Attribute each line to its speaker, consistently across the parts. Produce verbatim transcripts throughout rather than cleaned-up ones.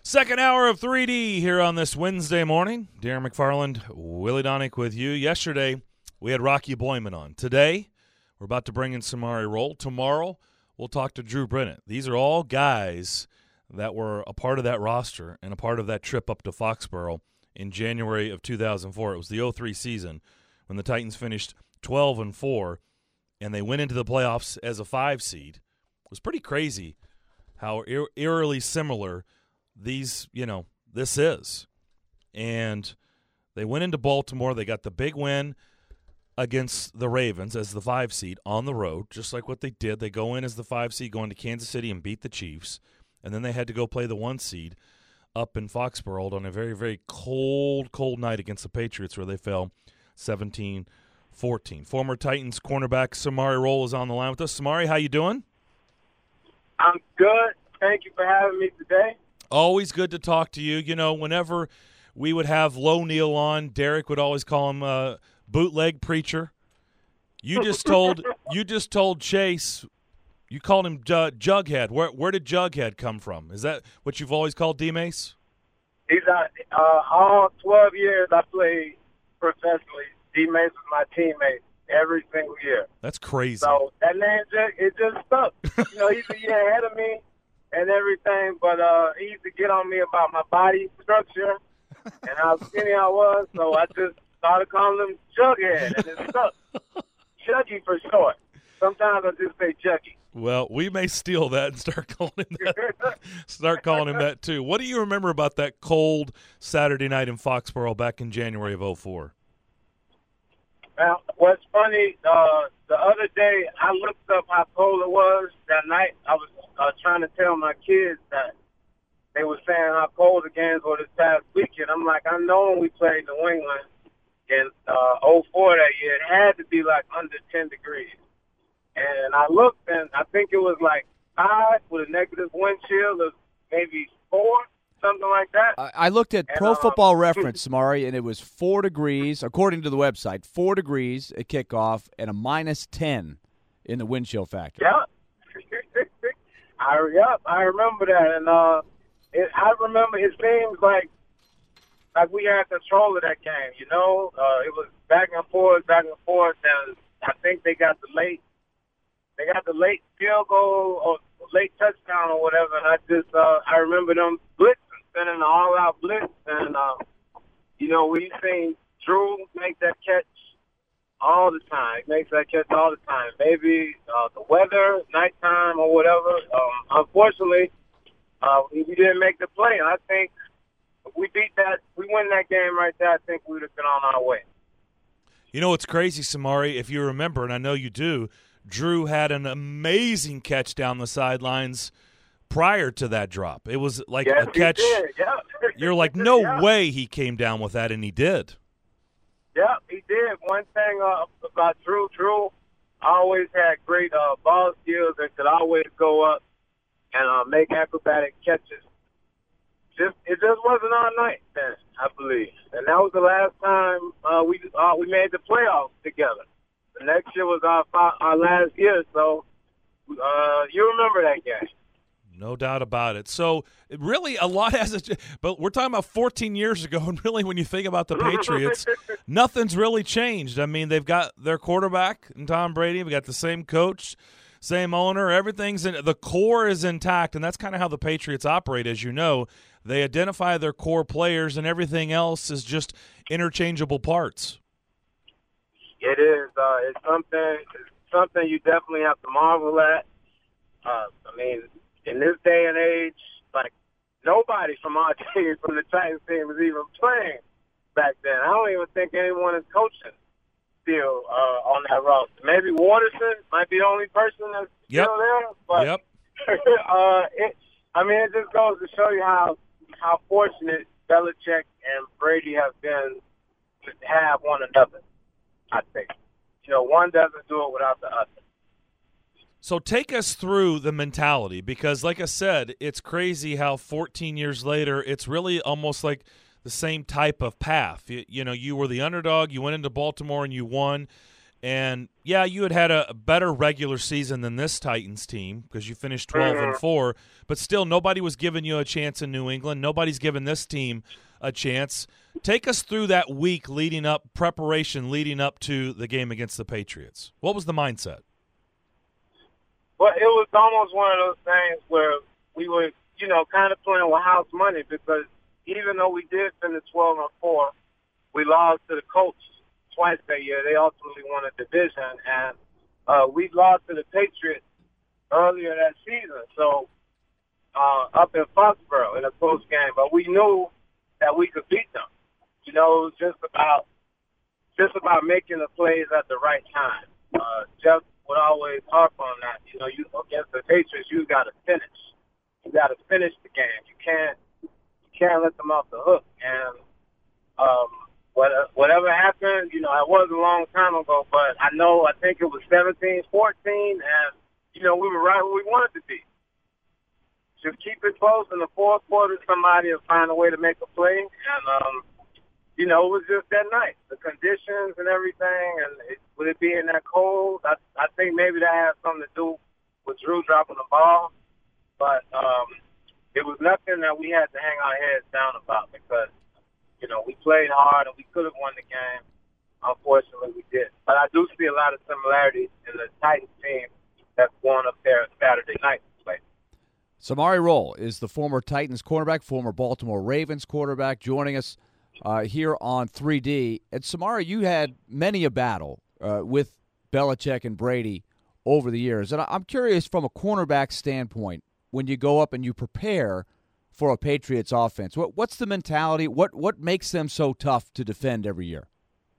Speaker 1: Second hour of three D here on this Wednesday morning. Darren McFarland, Willie Donick with you. Yesterday, we had Rocky Boyman on. Today, we're about to bring in Samari Rolle. Tomorrow, we'll talk to Drew Brennan. These are all guys that were a part of that roster and a part of that trip up to Foxborough in January of two thousand four. It was the oh three season when the Titans finished twelve and four, and they went into the playoffs as a five seed. It was pretty crazy how eer- eerily similar these, you know, this is. And they went into Baltimore. They got the big win against the Ravens as the five seed on the road, just like what they did. They go in as the five seed, go into Kansas City and beat the Chiefs. And then they had to go play the one seed up in Foxborough on a very, very cold, cold night against the Patriots where they fell seventeen fourteen. Former Titans cornerback Samari Rolle is on the line with us. Samari, how you doing?
Speaker 2: I'm good. Thank you for having me today.
Speaker 1: Always good to talk to you. You know, whenever we would have Low Neal on, Derek would always call him uh, bootleg preacher. You just told you just told Chase, you called him J- Jughead. Where where did Jughead come from? Is that what you've always called D-Mace?
Speaker 2: He's uh, uh, all twelve years I played professionally. D-Mace was my teammate every single year.
Speaker 1: That's crazy.
Speaker 2: So that name just it just stuck. You know, he's a year ahead of me and everything, but uh, he used to get on me about my body structure and how skinny I was, so I just started calling him Jughead, and it stuck. Juggy for short. Sometimes I just say Juggy.
Speaker 1: Well, we may steal that and start calling him that. Start calling him that too. What do you remember about that cold Saturday night in Foxborough back in January of oh four?
Speaker 2: Now, what's funny, uh, the other day I looked up how cold it was that night. I was uh, trying to tell my kids that they were saying how cold the games were this past weekend. I'm like, I know when we played New England in uh, oh four that year, it had to be like under ten degrees. And I looked, and I think it was like five with a negative wind chill of maybe four, something like that.
Speaker 3: I, I looked at
Speaker 2: and,
Speaker 3: Pro
Speaker 2: uh,
Speaker 3: Football Reference, Samari, and it was four degrees, according to the website, four degrees at kickoff and a minus ten in the wind chill factor.
Speaker 2: Yeah. I, yep, I remember that. And uh, it, I remember it seems like like we had control of that game, you know. Uh, it was back and forth, back and forth, and I think they got the late they got the late field goal or late touchdown or whatever, and I just uh, I remember them blitzing, sending an all-out blitz, and uh, you know, we've seen Drew make that catch all the time. He makes that catch all the time. Maybe uh, the weather, nighttime, or whatever. Um, unfortunately, uh, we didn't make the play. And I think if we beat that, we win that game right there, I think we would have been on our way.
Speaker 1: You know what's crazy, Samari, if you remember, and I know you do, Drew had an amazing catch down the sidelines prior to that drop. It was like
Speaker 2: yes,
Speaker 1: a catch.
Speaker 2: He did. Yeah.
Speaker 1: You're like, no
Speaker 2: yeah.
Speaker 1: way he came down with that, and he did.
Speaker 2: Yeah, he did. One thing uh, about Drew, Drew always had great uh, ball skills and could always go up and uh, make acrobatic catches. Just It just wasn't our night then, I believe. And that was the last time uh, we uh, we made the playoffs together. The next year was our our last year, so uh, you remember that game.
Speaker 1: No doubt about it. So, really, a lot hasn't – but we're talking about fourteen years ago, and really when you think about the Patriots, nothing's really changed. I mean, they've got their quarterback and Tom Brady. We've got the same coach, same owner. Everything's in – the core is intact, and that's kind of how the Patriots operate, as you know. They identify their core players, and everything else is just interchangeable parts.
Speaker 2: It is. Uh, it's something, it's something you definitely have to marvel at. Uh, I mean – in this day and age, like, nobody from our team, from the Titans team, was even playing back then. I don't even think anyone is coaching still uh, on that roster. Maybe Waterson might be the only person that's
Speaker 1: yep.
Speaker 2: still there. But,
Speaker 1: yep.
Speaker 2: uh, it, I mean, it just goes to show you how, how fortunate Belichick and Brady have been to have one another, I think. You know, one doesn't do it without the other.
Speaker 1: So take us through the mentality, because like I said, it's crazy how fourteen years later, it's really almost like the same type of path. You, you know, you were the underdog, you went into Baltimore and you won. And, yeah, you had had a better regular season than this Titans team because you finished twelve and four, but still nobody was giving you a chance in New England. Nobody's given this team a chance. Take us through that week leading up, preparation leading up to the game against the Patriots. What was the mindset?
Speaker 2: Well, it was almost one of those things where we were, you know, kind of playing with house money because even though we did finish twelve and four, we lost to the Colts twice that year. They ultimately won a division, and uh, we lost to the Patriots earlier that season. So uh, up in Foxborough in a close game, but we knew that we could beat them. You know, it was just about just about making the plays at the right time. Uh, Jeff would always harp on that. You know, you against the Patriots, you got to finish. You got to finish the game. You can't you can't let them off the hook. And um, whatever happened, you know, it was a long time ago, but I know I think it was seventeen fourteen, and you know we were right where we wanted to be. Just keep it close in the fourth quarter. Somebody will find a way to make a play, and um, you know, it was just that night, the conditions and everything, and it, with it being that cold, I, I think maybe that had something to do with Drew dropping the ball, but um, it was nothing that we had to hang our heads down about because, you know, we played hard and we could have won the game. Unfortunately, we did. But I do see a lot of similarities in the Titans team that's going up there Saturday night to play.
Speaker 3: Samari Rolle is the former Titans quarterback, former Baltimore Ravens quarterback, joining us Uh, here on three D. And Samari, you had many a battle uh, with Belichick and Brady over the years. And I'm curious from a cornerback standpoint, when you go up and you prepare for a Patriots offense, what, what's the mentality? What what makes them so tough to defend every year?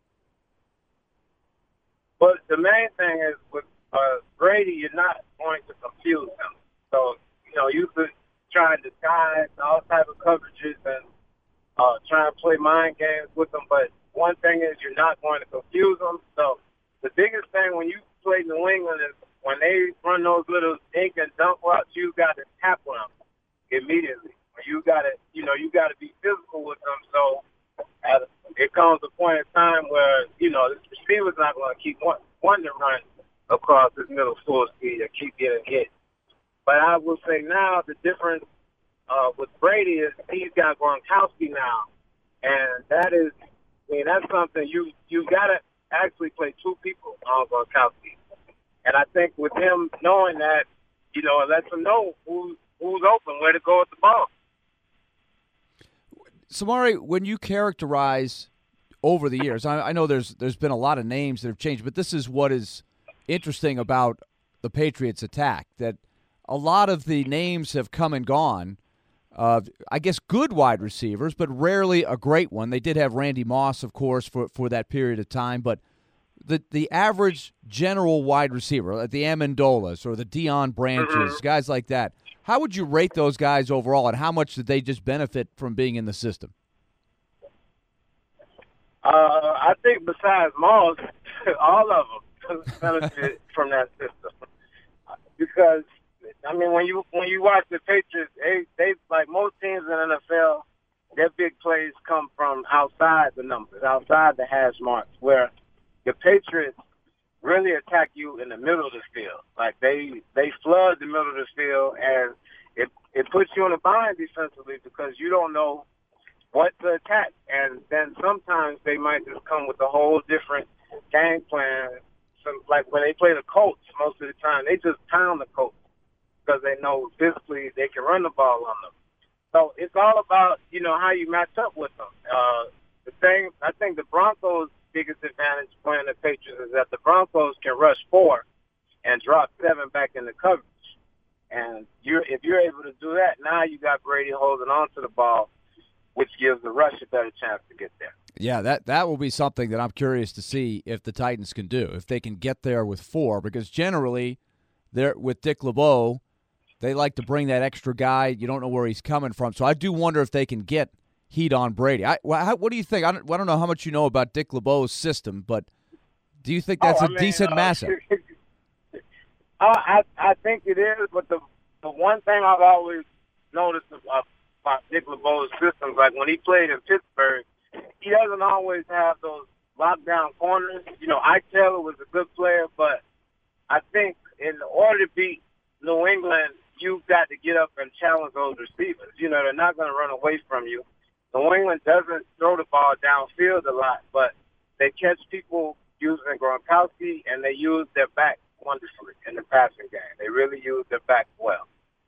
Speaker 2: Well, the main thing is with uh, Brady, you're not going to confuse him. So, you know, you could try and disguise all type of coverages and Uh, trying to play mind games with them, but one thing is you're not going to confuse them. So the biggest thing when you play New England is when they run those little dink and dunk routes, you got to tackle them immediately. You got to, you know, you got to be physical with them. So at, it comes a point in time where, you know, the receiver's not going to keep one, one to run across his middle full speed and keep getting hit. But I will say now the difference Uh, with Brady is he's got Gronkowski now, and that is, I mean, that's something you you got to actually play two people on Gronkowski, and I think with him knowing that, you know, it lets him know who who's open, where to go with the ball.
Speaker 3: Samari, when you characterize over the years, I, I know there's there's been a lot of names that have changed, but this is what is interesting about the Patriots' attack, that a lot of the names have come and gone. Uh, I guess good wide receivers, but rarely a great one. They did have Randy Moss, of course, for, for that period of time. But the the average general wide receiver, like the Amendolas or the Deion Branches, mm-hmm. guys like that, how would you rate those guys overall, and how much did they just benefit from being in the system?
Speaker 2: Uh, I think besides Moss, all of them benefit from that system because, I mean, when you when you watch the Patriots, they, they like most teams in the N F L, their big plays come from outside the numbers, outside the hash marks, where the Patriots really attack you in the middle of the field. Like, they they flood the middle of the field, and it, it puts you in a bind defensively because you don't know what to attack. And then sometimes they might just come with a whole different game plan. So, like when they play the Colts, most of the time, they just pound the Colts, because they know physically they can run the ball on them. So it's all about, you know, how you match up with them. Uh, the thing, I think the Broncos' biggest advantage playing the Patriots is that the Broncos can rush four and drop seven back in the coverage. And you're, if you're able to do that, now you got Brady holding on to the ball, which gives the rush a better chance to get there.
Speaker 3: Yeah, that, that will be something that I'm curious to see if the Titans can do, if they can get there with four, because generally they're with Dick LeBeau, they like to bring that extra guy. You don't know where he's coming from. So I do wonder if they can get heat on Brady. I, how, what do you think? I don't, I don't know how much you know about Dick LeBeau's system, but do you think that's
Speaker 2: oh,
Speaker 3: a
Speaker 2: mean,
Speaker 3: decent
Speaker 2: uh,
Speaker 3: matchup?
Speaker 2: I, I think it is, but the, the one thing I've always noticed about, about Dick LeBeau's systems, like when he played in Pittsburgh, he doesn't always have those lockdown corners. You know, Ike Taylor was a good player, but I think in order to beat New England, you've got to get up and challenge those receivers. You know, they're not going to run away from you. New England doesn't throw the ball downfield a lot, but they catch people using Gronkowski, and they use their back wonderfully in the passing game. They really use their back well.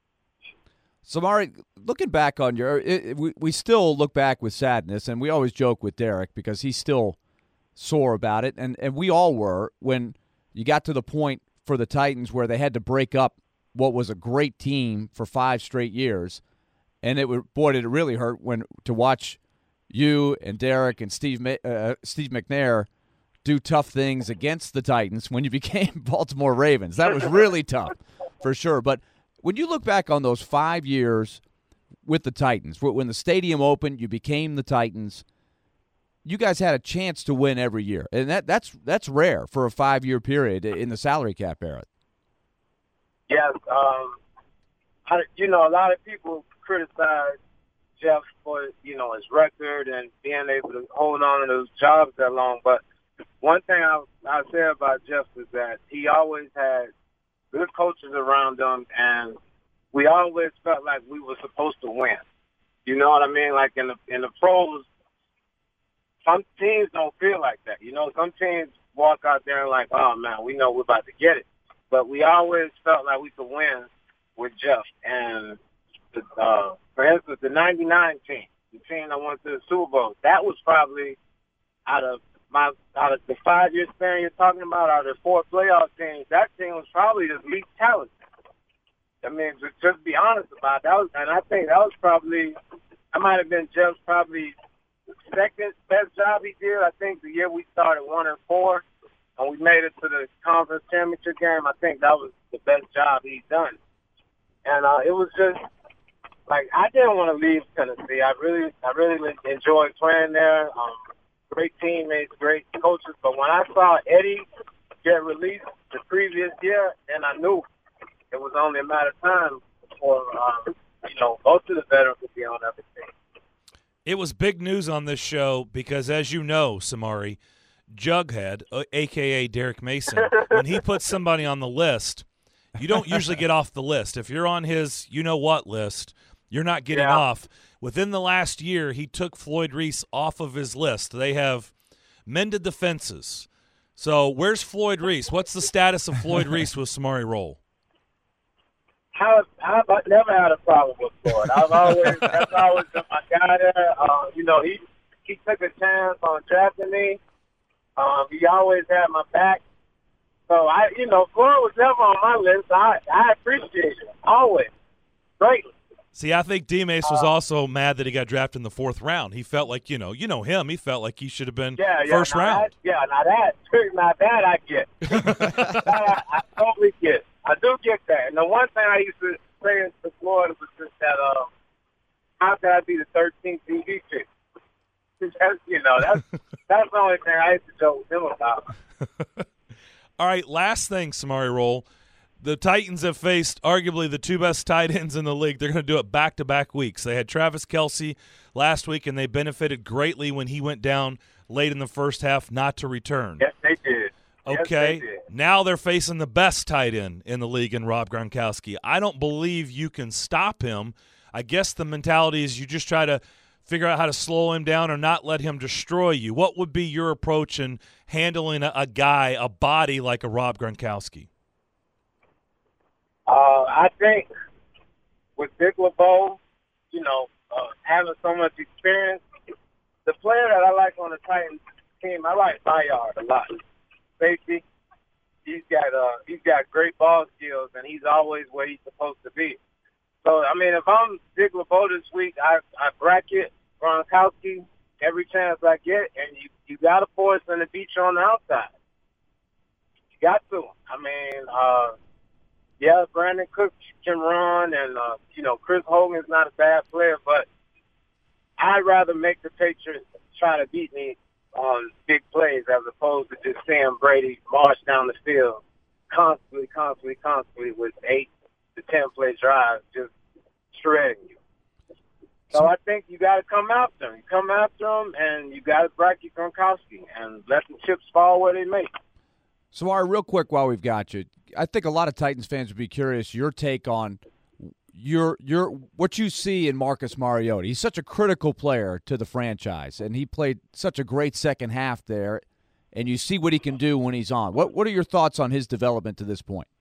Speaker 3: Samari, looking back on your, it, it, we we still look back with sadness, and we always joke with Derek because he's still sore about it, and, and we all were when you got to the point for the Titans where they had to break up what was a great team for five straight years, and it would, boy, did it really hurt when to watch you and Derek and Steve uh, Steve McNair do tough things against the Titans when you became Baltimore Ravens. That was really tough, for sure. But when you look back on those five years with the Titans, when the stadium opened, you became the Titans, you guys had a chance to win every year. And that that's that's rare for a five-year period in the salary cap era.
Speaker 2: Yes. Um, I, you know, a lot of people criticize Jeff for, you know, his record and being able to hold on to those jobs that long. But one thing I I say about Jeff is that he always had good coaches around him, and we always felt like we were supposed to win. You know what I mean? Like in the in the pros, some teams don't feel like that. You know, some teams walk out there and like, oh man, we know we're about to get it. But we always felt like we could win with Jeff. And uh, for instance, the ninety-nine team, the team that went to the Super Bowl, that was probably out of My out of the five-year span you're talking about, out of the four playoff teams, that team was probably the least talented. I mean, just, just be honest about it. That was, and I think that was probably, I might have been Jeff's probably second best job he did. I think the year we started one and four, and we made it to the conference championship game. I think that was the best job he's done. And uh, it was just like I didn't want to leave Tennessee. I really, I really enjoyed playing there. Um, Great teammates, great coaches. But when I saw Eddie get released the previous year, then I knew it was only a matter of time for, um, you know, most of the veterans would be on every team.
Speaker 1: It was big news on this show because, as you know, Samari, Jughead, a k a. Derek Mason, when he puts somebody on the list, you don't usually get off the list. If you're on his you-know-what list, you're not getting
Speaker 2: yeah.
Speaker 1: off. Within the last year, he took Floyd Reese off of his list. They have mended the fences. So where's Floyd Reese? What's the status of Floyd Reese with Samari Rolle?
Speaker 2: I've, I've never had a problem with Floyd. I've always that's always been my guy there. Uh, you know, he he took a chance on drafting me. Um, he always had my back. So I, you know, Floyd was never on my list. I I appreciate it always greatly.
Speaker 1: See, I think D-Mace was also mad that he got drafted in the fourth round. He felt like, you know, you know him. He felt like he should have been
Speaker 2: yeah, yeah,
Speaker 1: first round.
Speaker 2: That, yeah, now that, now that I get. that I, I totally get. I do get that. And the one thing I used to say to Florida was just that, uh, how could I be the thirteenth T V chick? That's, you know, that's, that's the only thing I used to joke with him about.
Speaker 1: All right, last thing, Samari Rolle. The Titans have faced arguably the two best tight ends in the league. They're going to do it back-to-back weeks. They had Travis Kelce last week, and they benefited greatly when he went down late in the first half not to return.
Speaker 2: Yes, they did.
Speaker 1: Okay,
Speaker 2: yes, they did.
Speaker 1: Now they're facing the best tight end in the league in Rob Gronkowski. I don't believe you can stop him. I guess the mentality is you just try to figure out how to slow him down or not let him destroy you. What would be your approach in handling a, a guy, a body like a Rob Gronkowski?
Speaker 2: Uh, I think with Dick LeBeau, you know, uh, having so much experience, the player that I like on the Titans team, I like Bayard a lot. Safety, he's got uh, he's got great ball skills, and he's always where he's supposed to be. So, I mean, if I'm Dick LeBeau this week, I, I bracket Gronkowski every chance I get, and you, you got to force him to beat you on the outside. You got to. I mean, uh, yeah, Brandon Cook can run, and, uh, you know, Chris Hogan's not a bad player, but I'd rather make the Patriots try to beat me on big plays as opposed to just seeing Brady march down the field constantly, constantly, constantly with eight to ten play drives just shredding you. So I think you got to come after him. You come after him, and you got to bracket Gronkowski and let the chips fall where they may.
Speaker 3: Samari, real quick while we've got you, I think a lot of Titans fans would be curious your take on your your what you see in Marcus Mariota. He's such a critical player to the franchise, and he played such a great second half there, and you see what he can do when he's on. What what are your thoughts on his development to this point?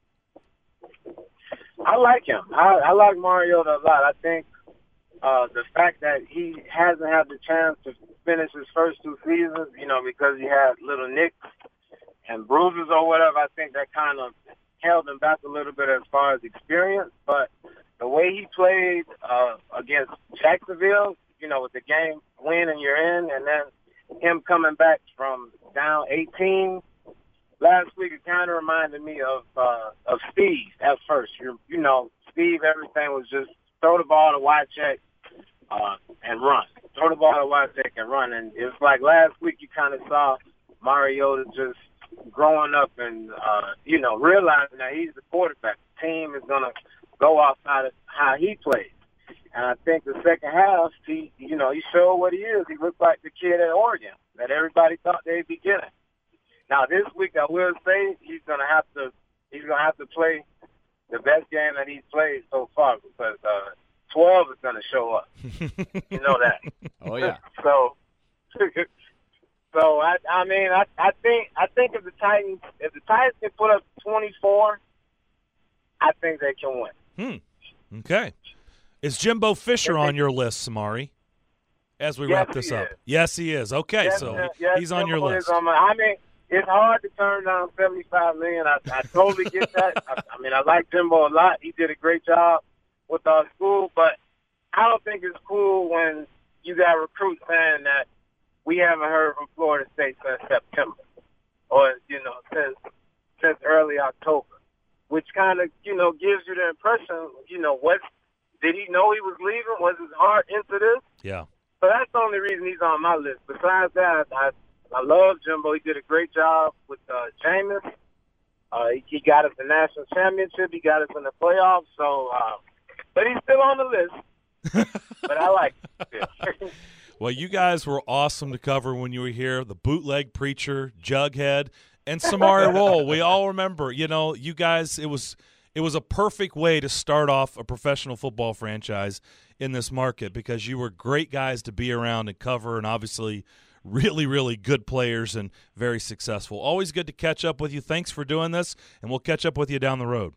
Speaker 2: I like him. I, I like Mariota a lot. I think uh, the fact that he hasn't had the chance to finish his first two seasons, you know, because he had little nicks and bruises or whatever, I think that kind of held him back a little bit as far as experience. But the way he played uh, against Jacksonville, you know, with the game win and you're in, and then him coming back from down eighteen last week, it kind of reminded me of uh, of Steve at first. You you know, Steve, everything was just throw the ball to Wycheck uh, and run. Throw the ball to Wycheck and run. And it was like last week you kind of saw Mariota just growing up and, uh, you know, realizing that he's the quarterback. The team is going to go off how, to, how he plays. And I think the second half, he, you know, he showed what he is. He looked like the kid at Oregon that everybody thought they'd be getting. Now this week, I will say he's gonna have to he's gonna have to play the best game that he's played so far because uh, twelve is gonna show up. You know that.
Speaker 3: Oh yeah.
Speaker 2: so, so I I mean I I think I think if the Titans if the Titans can put up twenty-four, I think they can win.
Speaker 1: Hmm. Okay. Is Jimbo Fisher on your list, Samari? As we
Speaker 2: yes,
Speaker 1: wap this up,
Speaker 2: is.
Speaker 1: yes, he is. Okay,
Speaker 2: yes,
Speaker 1: so
Speaker 2: yes,
Speaker 1: he's on
Speaker 2: Jimbo
Speaker 1: your list.
Speaker 2: Is on my, I mean. It's hard to turn down seventy-five million dollars. I, I totally get that. I, I mean, I like Jimbo a lot. He did a great job with our school, but I don't think it's cool when you got recruits saying that we haven't heard from Florida State since September or, you know, since since early October, which kind of, you know, gives you the impression, you know, what did he know he was leaving? Was his heart into this?
Speaker 1: Yeah.
Speaker 2: So that's the only reason he's on my list. Besides that, I I love Jimbo. He did a great job with uh, Jameis. Uh, he, he got us the national championship. He got us in the playoffs. So, uh, but he's still on the list. But I like it.
Speaker 1: Well, you guys were awesome to cover when you were here. The bootleg preacher, Jughead, and Samari Roll. We all remember. You know, you guys. It was it was a perfect way to start off a professional football franchise in this market because you were great guys to be around and cover, and obviously really, really good players and very successful. Always good to catch up with you. Thanks for doing this, and we'll catch up with you down the road.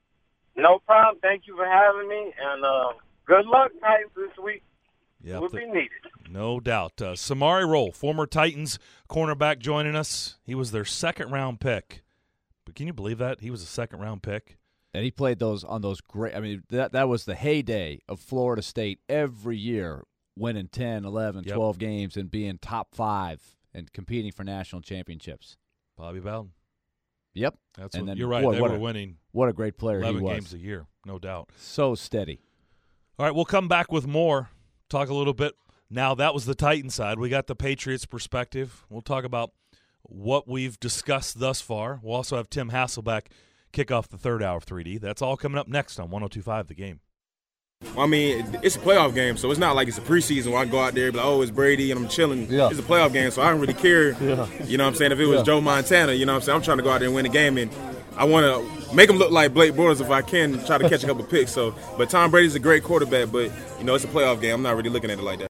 Speaker 2: No problem. Thank you for having me, and uh, good luck, Titans, this week.
Speaker 1: Yep,
Speaker 2: it will be needed.
Speaker 1: No doubt. Uh, Samari Roll, former Titans cornerback, joining us. He was their second-round pick. But can you believe that? He was a second-round pick.
Speaker 3: And he played those on those great – I mean, that that was the heyday of Florida State every year, winning ten, eleven,
Speaker 1: yep.
Speaker 3: twelve games and being top five and competing for national championships.
Speaker 1: Bobby Bowden.
Speaker 3: Yep.
Speaker 1: That's
Speaker 3: and
Speaker 1: what,
Speaker 3: then,
Speaker 1: you're right.
Speaker 3: Boy,
Speaker 1: they
Speaker 3: what
Speaker 1: were
Speaker 3: a,
Speaker 1: winning
Speaker 3: what a great player he was.
Speaker 1: eleven games a year, no doubt.
Speaker 3: So steady.
Speaker 1: All right, we'll come back with more. Talk a little bit. Now, that was the Titan side. We got the Patriots perspective. We'll talk about what we've discussed thus far. We'll also have Tim Hasselbeck kick off the third hour of three D. That's all coming up next on one oh two point five The Game.
Speaker 4: I mean, it's a playoff game, so it's not like it's a preseason where I can go out there and be like, oh, it's Brady and I'm chilling.
Speaker 5: Yeah.
Speaker 4: It's a playoff game, so I don't really care.
Speaker 5: Yeah.
Speaker 4: You know what I'm saying? If it was
Speaker 5: Yeah.
Speaker 4: Joe Montana, you know what I'm saying? I'm trying to go out there and win the game, and I want to make him look like Blake Bortles if I can, try to catch a couple picks. So, but Tom Brady's a great quarterback, but, you know, it's a playoff game. I'm not really looking at it like that.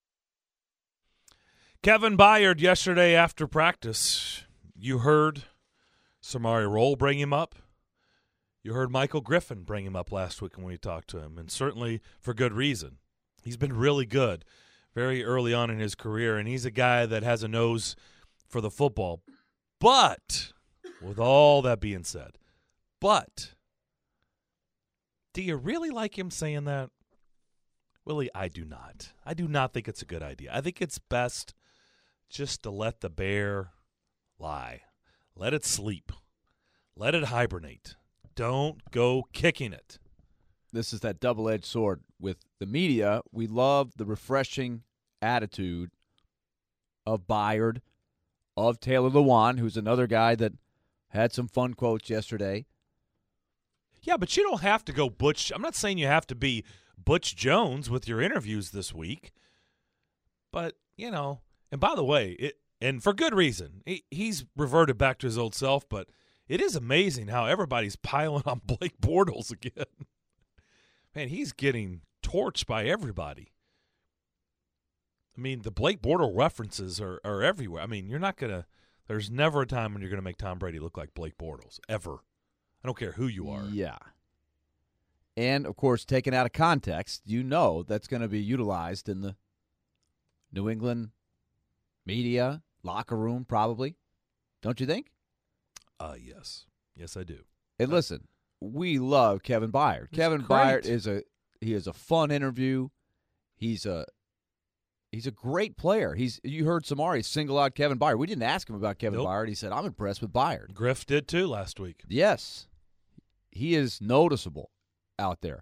Speaker 1: Kevin Byard yesterday after practice. You heard Samari Roll bring him up. You heard Michael Griffin bring him up last week when we talked to him, and certainly for good reason. He's been really good very early on in his career, and he's a guy that has a nose for the football. But, with all that being said, but, do you really like him saying that? Willie, I do not. I do not think it's a good idea. I think it's best just to let the bear lie. Let it sleep. Let it hibernate. Don't go kicking it.
Speaker 3: This is that double-edged sword. With the media, we love the refreshing attitude of Byard, of Taylor Lewan, who's another guy that had some fun quotes yesterday.
Speaker 1: Yeah, but you don't have to go butch. I'm not saying you have to be Butch Jones with your interviews this week. But, you know, and by the way, it and for good reason, he, he's reverted back to his old self, but it is amazing how everybody's piling on Blake Bortles again. Man, he's getting torched by everybody. I mean, the Blake Bortles references are, are everywhere. I mean, you're not going to – there's never a time when you're going to make Tom Brady look like Blake Bortles, ever. I don't care who you are.
Speaker 3: Yeah. And, of course, taken out of context, you know that's going to be utilized in the New England media, locker room probably. Don't you think?
Speaker 1: Uh, yes. Yes, I do.
Speaker 3: And listen, we love Kevin Byard.
Speaker 1: He's
Speaker 3: Kevin
Speaker 1: great.
Speaker 3: Byard is a he is a fun interview. He's a he's a great player. He's you heard Samari single out Kevin Byard. We didn't ask him about Kevin
Speaker 1: Nope.
Speaker 3: Byard. He said, "I'm impressed with Byard."
Speaker 1: Griff did too last week.
Speaker 3: Yes. He is noticeable out there.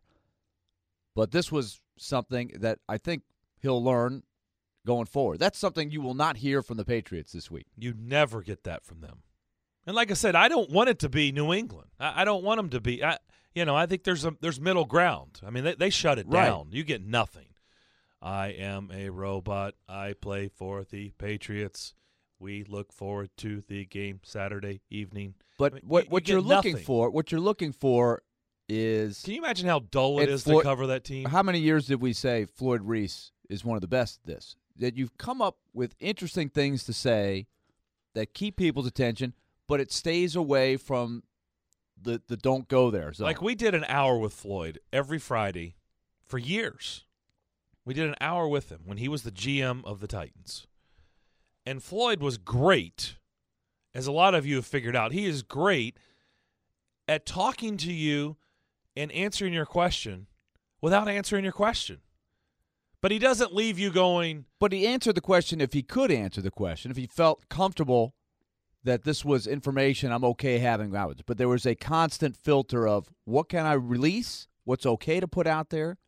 Speaker 3: But this was something that I think he'll learn going forward. That's something you will not hear from the Patriots this week.
Speaker 1: You never get that from them. And like I said, I don't want it to be New England. I, I don't want them to be. I, you know, I think there's a there's middle ground. I mean, they they shut it
Speaker 3: Right.
Speaker 1: down. You get nothing. I am a robot. I play for the Patriots. We look forward to the game Saturday evening.
Speaker 3: But
Speaker 1: I mean,
Speaker 3: what
Speaker 1: you-
Speaker 3: what
Speaker 1: you
Speaker 3: you're
Speaker 1: get
Speaker 3: looking
Speaker 1: nothing.
Speaker 3: for, what you're looking for is
Speaker 1: Can you imagine how dull it
Speaker 3: And
Speaker 1: is
Speaker 3: Floyd-
Speaker 1: to cover that team?
Speaker 3: how many years did we say Floyd Reese is one of the best at this? That you've come up with interesting things to say that keep people's attention, but it stays away from the the don't go there zone.
Speaker 1: Like we did an hour with Floyd every Friday for years. We did an hour with him when he was the G M of the Titans. And Floyd was great, as a lot of you have figured out. He is great at talking to you and answering your question without answering your question. But he doesn't leave you going,
Speaker 3: But he answered the question if he could answer the question, if he felt comfortable that this was information I'm okay having out. But there was a constant filter of what can I release, what's okay to put out there,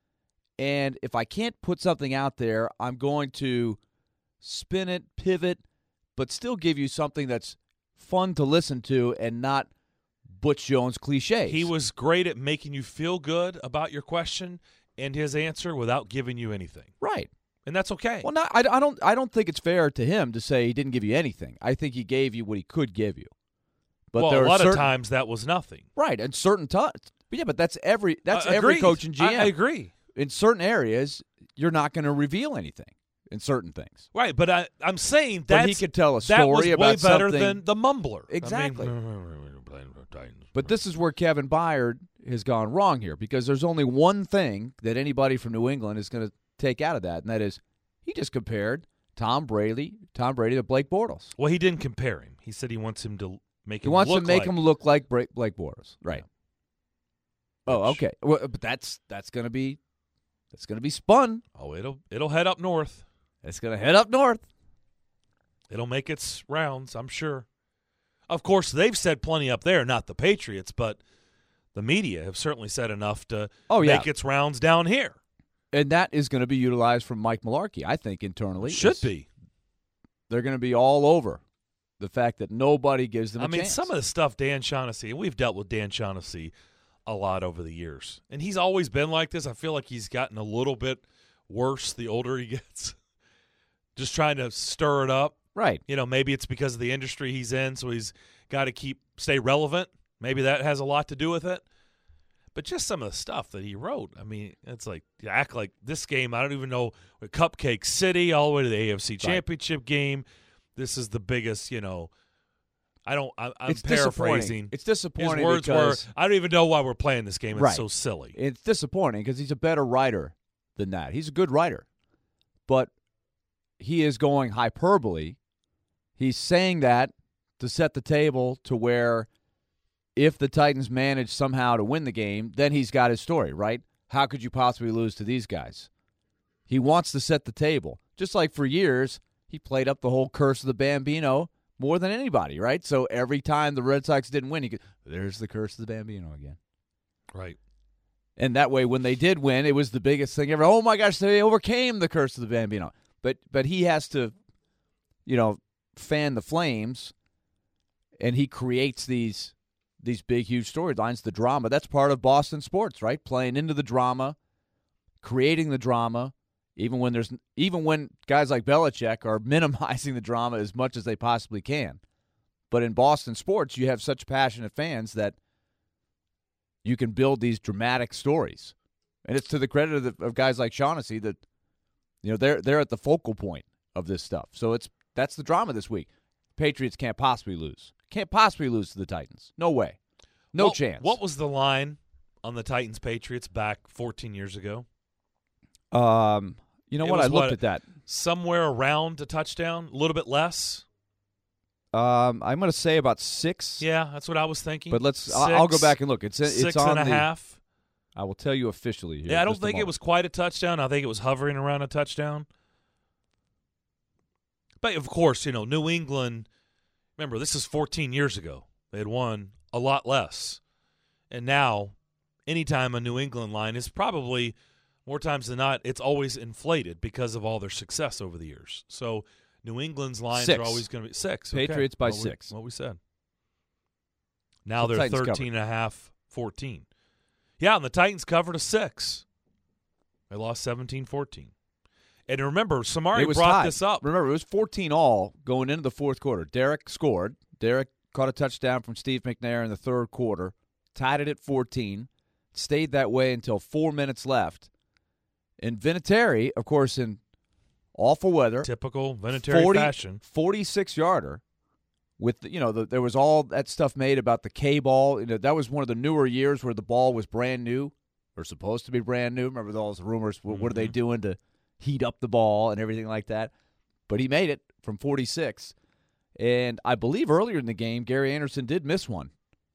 Speaker 3: and if I can't put something out there, I'm going to spin it, pivot, but still give you something that's fun to listen to and not Butch Jones cliches.
Speaker 1: he was great at making you feel good about your question and his answer without giving you anything.
Speaker 3: right.
Speaker 1: And that's okay.
Speaker 3: Well, not, I, I don't. I don't think it's fair to him to say he didn't give you anything. I think he gave you what he could give you. But
Speaker 1: well,
Speaker 3: there
Speaker 1: a
Speaker 3: are
Speaker 1: lot
Speaker 3: certain,
Speaker 1: of times that was nothing.
Speaker 3: right? And certain times, yeah. But that's every that's
Speaker 1: Uh,
Speaker 3: every
Speaker 1: agreed.
Speaker 3: coach and G M.
Speaker 1: I, I agree.
Speaker 3: In certain areas, you're not going to reveal anything. In certain things,
Speaker 1: Right, but I, I'm saying
Speaker 3: but
Speaker 1: that's,
Speaker 3: he could tell a
Speaker 1: that was
Speaker 3: story
Speaker 1: way
Speaker 3: about
Speaker 1: better
Speaker 3: something.
Speaker 1: than the mumbler.
Speaker 3: Exactly.
Speaker 1: I mean,
Speaker 3: But this is where Kevin Byard has gone wrong here, because there's only one thing that anybody from New England is going to take out of that, and that is he just compared Tom Brady, Tom Brady to Blake Bortles.
Speaker 1: well, he didn't compare him. He said he wants him to make
Speaker 3: He
Speaker 1: him
Speaker 3: wants
Speaker 1: look
Speaker 3: to make
Speaker 1: like,
Speaker 3: him look like Bra- Blake Bortles, right? Oh,
Speaker 1: Which-
Speaker 3: okay. Well, but that's that's going to be that's going to be spun.
Speaker 1: Oh, it'll it'll head up north.
Speaker 3: It's going to head up north.
Speaker 1: It'll make its rounds, I'm sure. Of course, they've said plenty up there, not the Patriots, but the media have certainly said enough to
Speaker 3: Oh, yeah.
Speaker 1: make its rounds down here.
Speaker 3: And that is going to be utilized from Mike Mularkey, I think, internally.
Speaker 1: Should
Speaker 3: It's-
Speaker 1: be.
Speaker 3: They're going to be all over the fact that nobody gives them a
Speaker 1: I mean,
Speaker 3: chance.
Speaker 1: some of the stuff Dan Shaughnessy, and we've dealt with Dan Shaughnessy a lot over the years, and he's always been like this. I feel like he's gotten a little bit worse the older he gets. Just trying to stir it up.
Speaker 3: Right.
Speaker 1: You know, maybe it's because of the industry he's in, so he's got to keep stay relevant. Maybe that has a lot to do with it. But just some of the stuff that he wrote, I mean, it's like you act like this game. I don't even know Cupcake City all the way to the A F C Championship game. This is the biggest, you know. I don't. I, I'm
Speaker 3: It's
Speaker 1: paraphrasing.
Speaker 3: disappointing. It's disappointing
Speaker 1: His words
Speaker 3: because
Speaker 1: were, "I don't even know why we're playing this game. It's
Speaker 3: Right.
Speaker 1: so silly."
Speaker 3: it's disappointing because he's a better writer than that. He's a good writer, but he is going hyperbole. He's saying that to set the table to where if the Titans manage somehow to win the game, then he's got his story, right? How could you possibly lose to these guys? He wants to set the table. Just like for years, he played up the whole curse of the Bambino more than anybody, right? So every time the Red Sox didn't win, he could, there's the curse of the Bambino again.
Speaker 1: Right.
Speaker 3: And that way, when they did win, it was the biggest thing ever. Oh, my gosh, they overcame the curse of the Bambino. But but he has to, you know, fan the flames, and he creates these these big, huge storylines, the drama. That's part of Boston sports, right? Playing into the drama creating the drama, even when there's even when guys like Belichick are minimizing the drama as much as they possibly can. But in Boston sports, you have such passionate fans that you can build these dramatic stories. And it's to the credit of, the, of guys like Shaughnessy that, you know, they're they're at the focal point of this stuff. So it's that's the drama this week. Patriots can't possibly lose. Can't possibly lose to the Titans. No way. No
Speaker 1: what,
Speaker 3: chance.
Speaker 1: What was the line on the Titans Patriots back fourteen years ago?
Speaker 3: Um, you know
Speaker 1: It
Speaker 3: what? I
Speaker 1: was
Speaker 3: looked
Speaker 1: what,
Speaker 3: at that.
Speaker 1: Somewhere around a touchdown, a little bit less.
Speaker 3: Um, I'm going to say about six.
Speaker 1: Yeah, that's what I was thinking.
Speaker 3: But let's.
Speaker 1: Six,
Speaker 3: I'll, I'll go back and look. It's
Speaker 1: six
Speaker 3: it's on
Speaker 1: and a
Speaker 3: the,
Speaker 1: half.
Speaker 3: I will tell you officially here.
Speaker 1: Yeah, I don't
Speaker 3: Just a
Speaker 1: think it
Speaker 3: moment.
Speaker 1: was quite a touchdown. I think it was hovering around a touchdown. But of course, you know, New England. Remember, this is fourteen years ago. They had won a lot less, and now, anytime a New England line is probably more times than not, it's always inflated because of all their success over the years. So New England's lines
Speaker 3: Six.
Speaker 1: are always going to be six. Okay.
Speaker 3: Patriots by
Speaker 1: what we-
Speaker 3: six.
Speaker 1: what we said. Now
Speaker 3: So the
Speaker 1: they're
Speaker 3: Titans
Speaker 1: thirteen and a half, fourteen. Yeah, and the Titans covered a six. They lost seventeen fourteen. And remember, Samari
Speaker 3: It was
Speaker 1: brought
Speaker 3: tied.
Speaker 1: this up.
Speaker 3: Remember, it was fourteen all going into the fourth quarter. Derek scored. Derek caught a touchdown from Steve McNair in the third quarter, tied it at fourteen, stayed that way until four minutes left. And Vinatieri, of course, in awful weather,
Speaker 1: Typical Vinatieri
Speaker 3: forty,
Speaker 1: fashion.
Speaker 3: forty-six-yarder. With the, you know, the, there was all that stuff made about the K ball. You know, that was one of the newer years where the ball was brand new, or supposed to be brand new. Remember all those rumors? What, what are they
Speaker 1: Mhm.
Speaker 3: doing to heat up the ball and everything like that? But he made it from forty-six, and I believe earlier in the game, Gary Anderson did miss one.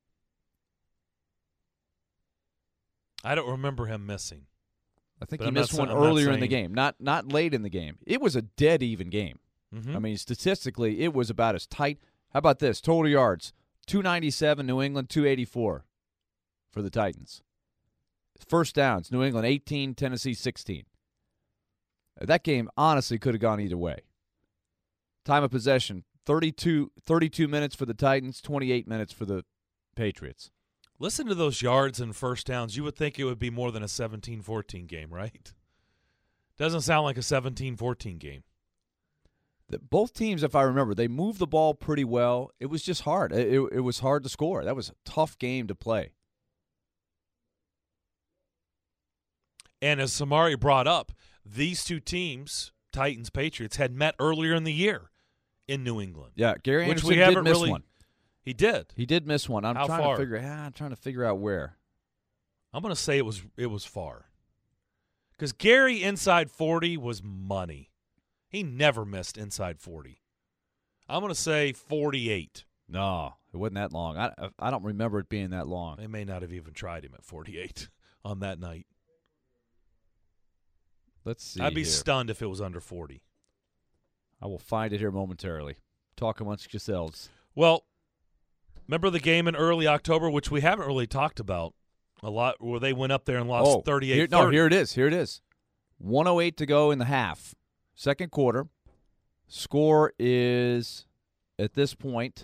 Speaker 1: I don't remember him missing.
Speaker 3: I think
Speaker 1: But
Speaker 3: he
Speaker 1: I'm not
Speaker 3: missed
Speaker 1: sa-
Speaker 3: one
Speaker 1: I'm not
Speaker 3: earlier in the
Speaker 1: saying-
Speaker 3: game, not not late in the game. It was a dead even game.
Speaker 1: Mm-hmm.
Speaker 3: I mean, statistically, it was about as tight. How about this? Total yards, two ninety-seven, New England, two eighty-four for the Titans. First downs, New England, eighteen, Tennessee, sixteen. That game honestly could have gone either way. Time of possession, thirty-two, thirty-two minutes for the Titans, twenty-eight minutes for the Patriots.
Speaker 1: Listen to those yards and first downs. You would think it would be more than a seventeen fourteen game, right? Doesn't sound like a seventeen fourteen game.
Speaker 3: The, both teams, if I remember, they moved the ball pretty well. It was just hard. It, it, it was hard to score. That was a tough game to play.
Speaker 1: And as Samari brought up, these two teams, Titans, Patriots, had met earlier in the year in New England.
Speaker 3: Yeah, Gary
Speaker 1: Which
Speaker 3: Anderson
Speaker 1: we
Speaker 3: did
Speaker 1: haven't
Speaker 3: miss
Speaker 1: really-
Speaker 3: one.
Speaker 1: He did.
Speaker 3: He did miss one. I'm
Speaker 1: How
Speaker 3: trying
Speaker 1: far?
Speaker 3: to figure. ah, I'm trying to figure out where.
Speaker 1: I'm going to say it was it was far. Because Gary inside forty was money. He never missed inside forty. I'm going to say forty-eight.
Speaker 3: No, it wasn't that long. I I don't remember it being that long.
Speaker 1: They may not have even tried him at forty-eight on that night.
Speaker 3: Let's see.
Speaker 1: I'd be
Speaker 3: here.
Speaker 1: stunned if it was under forty.
Speaker 3: I will find it here momentarily. Talk amongst yourselves.
Speaker 1: Well, remember the game in early October, which we haven't really talked about a lot, where they went up there and lost thirty-eight
Speaker 3: here,
Speaker 1: thirty.
Speaker 3: no, here it is. Here it is. one oh eight to go in the half. Second quarter. Score is, at this point,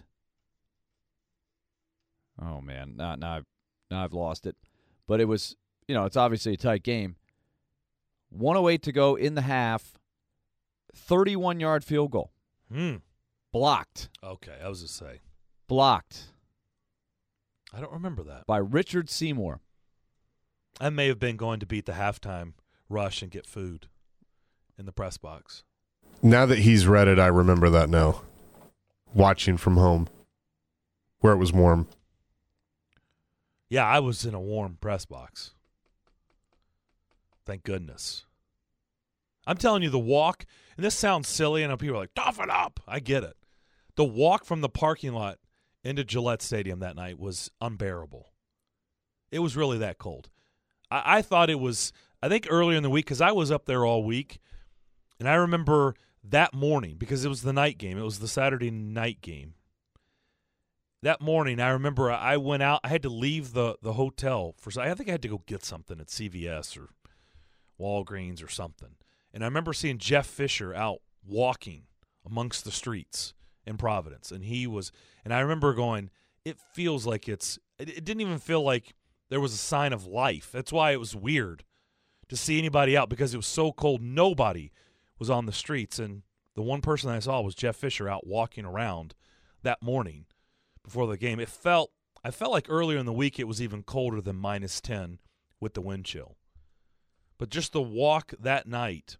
Speaker 3: oh, man, now, now, I've, now I've lost it. But it was, you know, it's obviously a tight game. one oh eight to go in the half. thirty-one-yard field goal.
Speaker 1: Hmm.
Speaker 3: Blocked.
Speaker 1: Okay, I was to say.
Speaker 3: Blocked
Speaker 1: I don't remember that.
Speaker 3: by Richard Seymour.
Speaker 1: I may have been going to beat the halftime rush and get food in the press box.
Speaker 5: Now that he's read it, I remember that now. Watching from home, where it was warm.
Speaker 1: Yeah, I was in a warm press box. Thank goodness. I'm telling you, the walk, and this sounds silly, and people are like, tough it up. I get it. The walk from the parking lot into Gillette Stadium that night was unbearable. It was really that cold. I, I thought it was, I think earlier in the week, because I was up there all week, and I remember that morning, because it was the night game. It was the Saturday night game. That morning, I remember I went out. I had to leave the, the hotel. for. I think I had to go get something at C V S or Walgreens or something. And I remember seeing Jeff Fisher out walking amongst the streets in Providence. And he was – and I remember going, it feels like it's – it didn't even feel like there was a sign of life. That's why it was weird to see anybody out because it was so cold. Nobody was on the streets, and the one person I saw was Jeff Fisher out walking around that morning before the game. It felt I felt like earlier in the week it was even colder than minus ten with the wind chill. But just the walk that night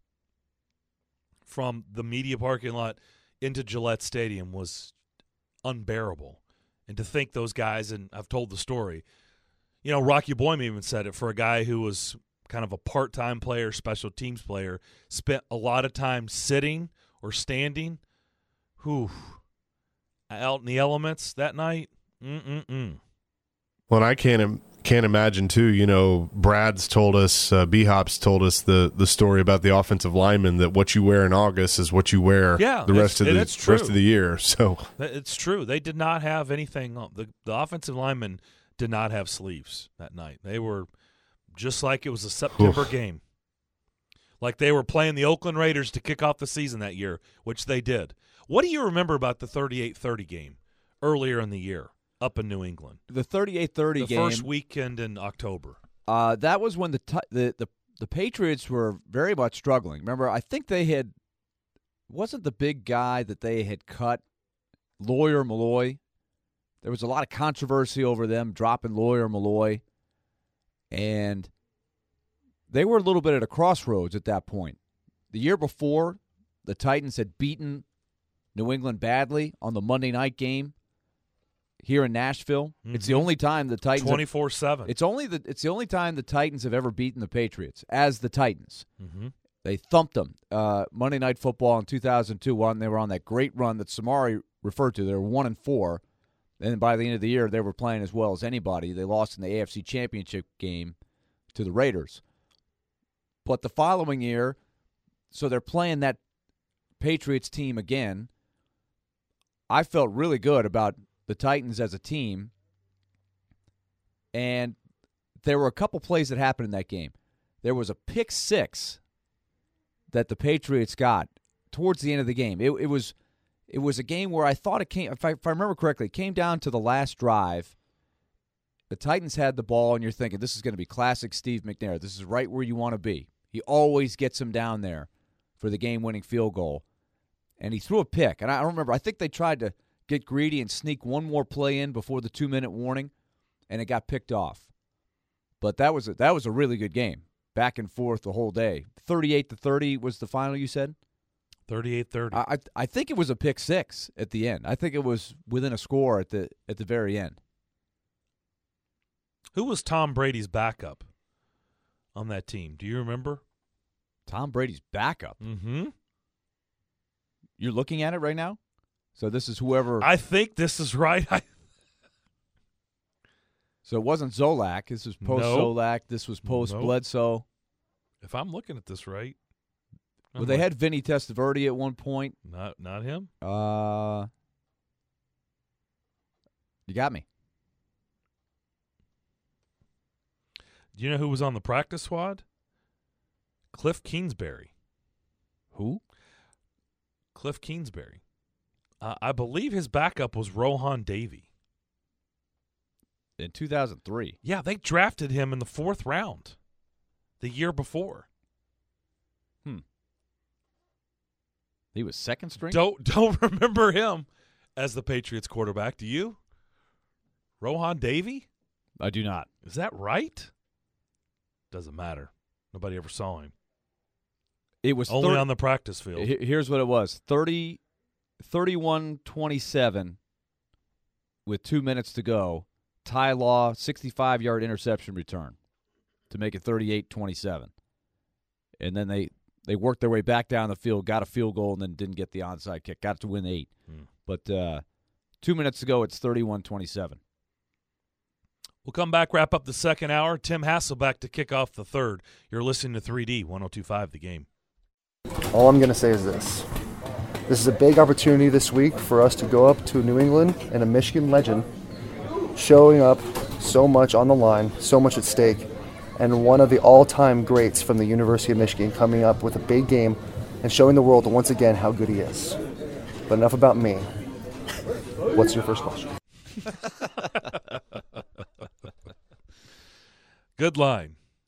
Speaker 1: from the media parking lot into Gillette Stadium was unbearable. And to think those guys, and I've told the story, you know, Rocky Boyman even said it, for a guy who was kind of a part-time player, special teams player, spent a lot of time sitting or standing. Whew. Out in the elements that night. Mm-mm-mm.
Speaker 5: Well, and I can't im- can't imagine too. You know, Brad's told us, uh, B-Hops told us the the story about the offensive lineman, that what you wear in August is what you wear
Speaker 1: yeah,
Speaker 5: the rest of the
Speaker 1: it's true.
Speaker 5: rest of the year. So
Speaker 1: it's true. They did not have anything on the the offensive linemen did not have sleeves that night. They were just like it was a September
Speaker 5: Oof.
Speaker 1: game. Like they were playing the Oakland Raiders to kick off the season that year, which they did. What do you remember about the thirty-eight thirty game earlier in the year up in New England?
Speaker 3: The thirty-eight thirty
Speaker 1: the
Speaker 3: game.
Speaker 1: The first weekend in October.
Speaker 3: Uh, that was when the, t- the the the Patriots were very much struggling. Remember, I think they had – wasn't the big guy that they had cut, Lawyer Malloy? There was a lot of controversy over them dropping Lawyer Malloy. And they were a little bit at a crossroads at that point. The year before, the Titans had beaten New England badly on the Monday night game here in Nashville. Mm-hmm. It's the only time the Titans
Speaker 1: twenty-four seven.
Speaker 3: It's only the it's the only time the Titans have ever beaten the Patriots as the Titans.
Speaker 1: Mm-hmm.
Speaker 3: They thumped them. Uh, Monday Night Football in two thousand two, when they were on that great run that Samari referred to. They were one and four, and by the end of the year, they were playing as well as anybody. They lost in the A F C Championship game to the Raiders. But the following year, so they're playing that Patriots team again. I felt really good about the Titans as a team, and there were a couple plays that happened in that game. There was a pick six that the Patriots got towards the end of the game. It, it was it was a game where I thought it came, if I, if I remember correctly, it came down to the last drive. The Titans had the ball, and you're thinking, this is going to be classic Steve McNair. This is right where you want to be. He always gets them down there for the game-winning field goal. And he threw a pick. And I don't remember, I think they tried to get greedy and sneak one more play in before the two-minute warning, and it got picked off. But that was a, that was a really good game, back and forth the whole day. thirty-eight to thirty was the final, you said?
Speaker 1: thirty-eight thirty.
Speaker 3: I, I I think it was a pick six at the end. I think it was within a score at the at the very end.
Speaker 1: Who was Tom Brady's backup on that team? Do you remember?
Speaker 3: Tom Brady's backup?
Speaker 1: Mm-hmm.
Speaker 3: You're looking at it right now? So this is whoever.
Speaker 1: I think this is right. I...
Speaker 3: So it wasn't Zolak. This was post
Speaker 1: Nope.
Speaker 3: Zolak. This was post
Speaker 1: Nope.
Speaker 3: Bledsoe.
Speaker 1: If I'm looking at this right.
Speaker 3: Well,
Speaker 1: I'm
Speaker 3: they
Speaker 1: like,
Speaker 3: had Vinny Testaverde at one point.
Speaker 1: Not, not him.
Speaker 3: Uh, you got me.
Speaker 1: Do you know who was on the practice squad? Cliff Kingsbury.
Speaker 3: Who?
Speaker 1: Cliff Kingsbury. Uh, I believe his backup was Rohan Davey.
Speaker 3: In two thousand three.
Speaker 1: Yeah, they drafted him in the fourth round the year before.
Speaker 3: Hmm. He was second string?
Speaker 1: Don't don't remember him as the Patriots quarterback. Do you? Rohan Davey?
Speaker 3: I do not.
Speaker 1: Is that right? Doesn't matter. Nobody ever saw him.
Speaker 3: It was
Speaker 1: Only
Speaker 3: thir-
Speaker 1: on the practice field.
Speaker 3: He- Here's what it was. thirty, thirty-one twenty-seven with two minutes to go. Ty Law, sixty-five-yard interception return to make it thirty-eight twenty-seven. And then they, they worked their way back down the field, got a field goal, and then didn't get the onside kick. Got to win eight.
Speaker 1: Hmm.
Speaker 3: But uh, two minutes to go, it's thirty-one twenty-seven.
Speaker 1: We'll come back, wrap up the second hour. Tim Hasselbeck to kick off the third. You're listening to three D, one oh two point five The Game.
Speaker 6: All I'm going to say is this. This is a big opportunity this week for us to go up to New England and a Michigan legend showing up, so much on the line, so much at stake, and one of the all-time greats from the University of Michigan coming up with a big game and showing the world once again how good he is. But enough about me. What's your first question?
Speaker 1: Good line.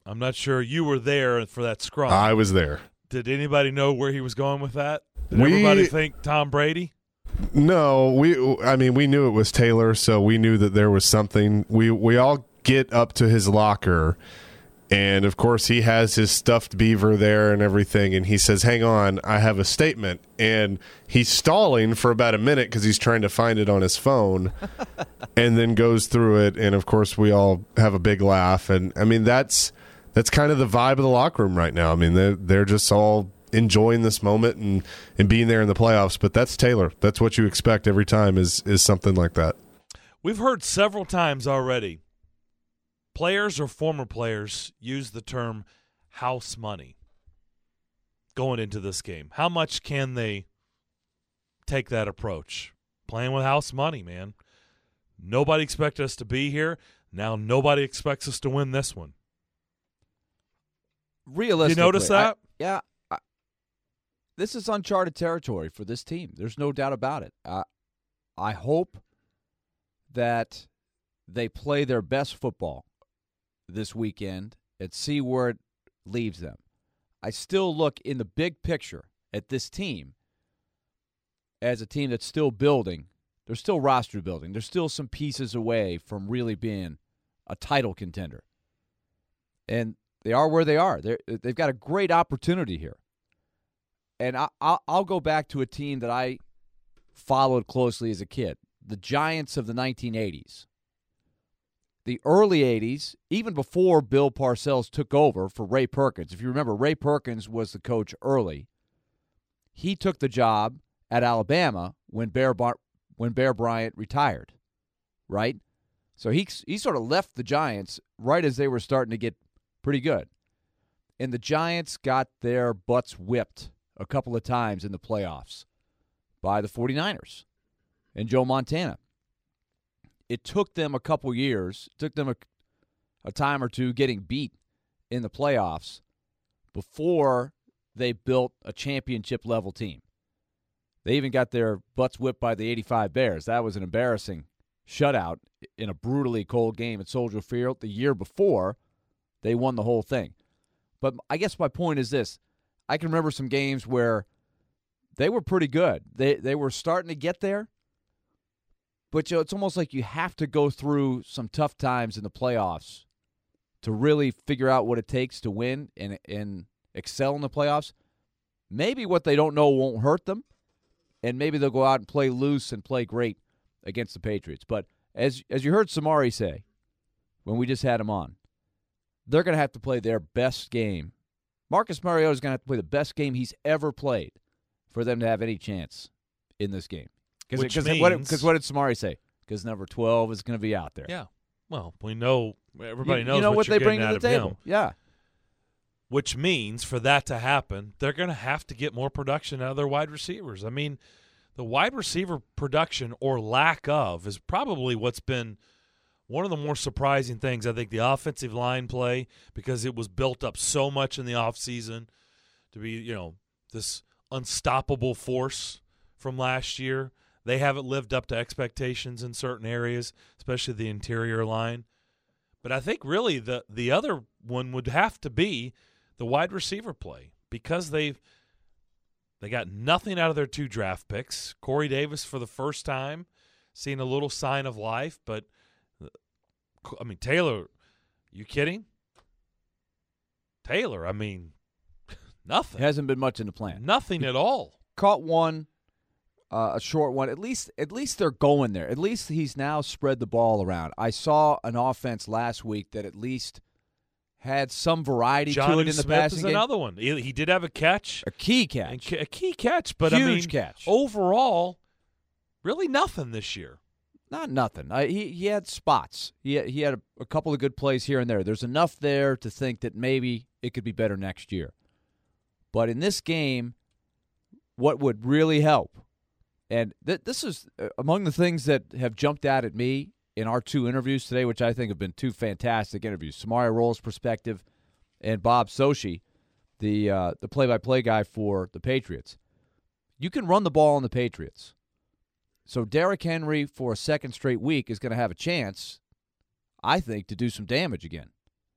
Speaker 1: I'm not sure you were there for that scrum.
Speaker 5: I was there.
Speaker 1: Did anybody know where he was going with that? Did
Speaker 5: We-
Speaker 1: everybody think Tom Brady?
Speaker 5: No, we. I mean, we knew it was Taylor, so we knew that there was something. We we all get up to his locker, and of course he has his stuffed beaver there and everything. And he says, "Hang on, I have a statement." And he's stalling for about a minute because he's trying to find it on his phone, and then goes through it. And of course, we all have a big laugh. And I mean, that's that's kind of the vibe of the locker room right now. I mean, they're they're just all enjoying this moment and, and being there in the playoffs. But that's Taylor. That's what you expect every time is is something like that.
Speaker 1: We've heard several times already, players or former players use the term house money going into this game. How much can they take that approach? Playing with house money, man. Nobody expected us to be here. Now nobody expects us to win this one.
Speaker 3: Realistically,
Speaker 1: You notice that?
Speaker 3: I- yeah. I, this is uncharted territory for this team. There's no doubt about it. Uh, I hope that they play their best football this weekend and see where it leaves them. I still look in the big picture at this team as a team that's still building. They're still roster building. They're still some pieces away from really being a title contender. And they are where they are. They're, they've got a great opportunity here. And I, I'll, I'll go back to a team that I followed closely as a kid, the Giants of the nineteen eighties. The early eighties, even before Bill Parcells took over for Ray Perkins. If you remember, Ray Perkins was the coach early. He took the job at Alabama when Bear, Bar- when Bear Bryant retired, right? So he, he sort of left the Giants right as they were starting to get pretty good. And the Giants got their butts whipped a couple of times in the playoffs by the 49ers and Joe Montana. It took them a couple years, it took them a, a time or two getting beat in the playoffs before they built a championship-level team. They even got their butts whipped by the eighty-five Bears. That was an embarrassing shutout in a brutally cold game at Soldier Field. The year before, they won the whole thing. But I guess my point is this. I can remember some games where they were pretty good. They they were starting to get there. But you know, it's almost like you have to go through some tough times in the playoffs to really figure out what it takes to win and and excel in the playoffs. Maybe what they don't know won't hurt them, and maybe they'll go out and play loose and play great against the Patriots. But as as you heard Samari say when we just had him on, they're going to have to play their best game. Marcus Mariota is going to have to play the best game he's ever played for them to have any chance in this game. Cause
Speaker 1: Which
Speaker 3: it, cause
Speaker 1: means,
Speaker 3: what, cause what did Samari say? Because number twelve is going to be out there.
Speaker 1: Yeah. Well, we know everybody
Speaker 3: you,
Speaker 1: knows
Speaker 3: you know
Speaker 1: what,
Speaker 3: what
Speaker 1: you're
Speaker 3: they bring
Speaker 1: getting
Speaker 3: to
Speaker 1: out
Speaker 3: the
Speaker 1: of
Speaker 3: table.
Speaker 1: him.
Speaker 3: Yeah.
Speaker 1: Which means for that to happen, they're going to have to get more production out of their wide receivers. I mean, the wide receiver production or lack of is probably what's been one of the more surprising things. I think the offensive line play, because it was built up so much in the offseason to be, you know, this unstoppable force from last year. They haven't lived up to expectations in certain areas, especially the interior line. But I think really the the other one would have to be the wide receiver play, because they've they got nothing out of their two draft picks. Corey Davis for the first time, seeing a little sign of life, but I mean Taylor, you kidding? Taylor, I mean nothing.
Speaker 3: It hasn't been much in the plan.
Speaker 1: Nothing at all.
Speaker 3: Caught one, uh, a short one. At least, at least they're going there. At least he's now spread the ball around. I saw an offense last week that at least had some variety
Speaker 1: Johnny
Speaker 3: to it in the
Speaker 1: Smith
Speaker 3: passing
Speaker 1: is
Speaker 3: game.
Speaker 1: another one. He, he did have a catch,
Speaker 3: A key
Speaker 1: and
Speaker 3: catch.
Speaker 1: ca- a key catch, but
Speaker 3: Huge
Speaker 1: I mean,
Speaker 3: catch.
Speaker 1: overall, really nothing this year.
Speaker 3: Not nothing. Uh, he he had spots. He had, he had a, a couple of good plays here and there. There's enough there to think that maybe it could be better next year. But in this game, what would really help, and th- this is uh, among the things that have jumped out at me in our two interviews today, which I think have been two fantastic interviews. Samari Roll's perspective and Bob Sochi, the uh, the play-by-play guy for the Patriots. You can run the ball on the Patriots. So Derrick Henry for a second straight week is going to have a chance, I think, to do some damage again.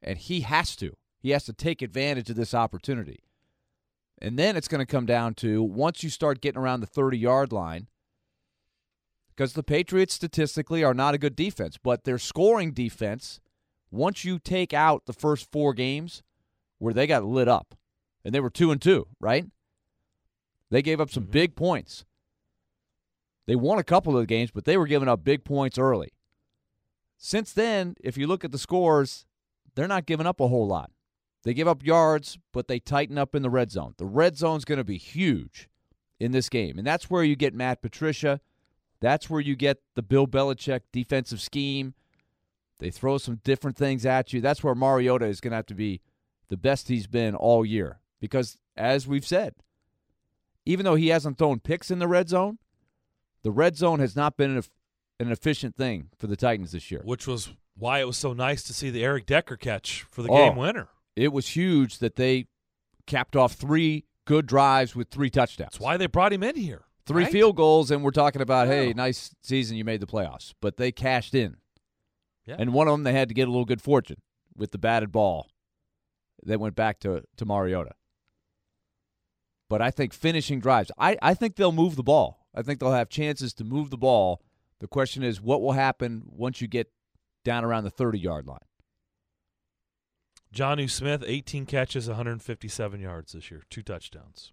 Speaker 3: And he has to. He has to take advantage of this opportunity. And then it's going to come down to once you start getting around the thirty-yard line, because the Patriots statistically are not a good defense, but their scoring defense, once you take out the first four games where they got lit up, and they were two and two, right? They gave up some mm-hmm. big points. They won a couple of the games, but they were giving up big points early. Since then, if you look at the scores, they're not giving up a whole lot. They give up yards, but they tighten up in the red zone. The red zone's going to be huge in this game, and that's where you get Matt Patricia. That's where you get the Bill Belichick defensive scheme. They throw some different things at you. That's where Mariota is going to have to be the best he's been all year because, as we've said, even though he hasn't thrown picks in the red zone, the red zone has not been an, an efficient thing for the Titans this year.
Speaker 1: Which was why it was so nice to see the Eric Decker catch for the
Speaker 3: oh,
Speaker 1: game winner.
Speaker 3: It was huge that they capped off three good drives with three touchdowns.
Speaker 1: That's why they brought him in here.
Speaker 3: Three
Speaker 1: right?
Speaker 3: field goals, and we're talking about,
Speaker 1: yeah.
Speaker 3: hey, nice season, you made the playoffs. But they cashed in.
Speaker 1: Yeah.
Speaker 3: And one of them, they had to get a little good fortune with the batted ball that went back to, to Mariota. But I think finishing drives, I, I think they'll move the ball. I think they'll have chances to move the ball. The question is, what will happen once you get down around the thirty-yard line?
Speaker 1: Jonnu Smith, eighteen catches, one hundred fifty-seven yards this year, two touchdowns.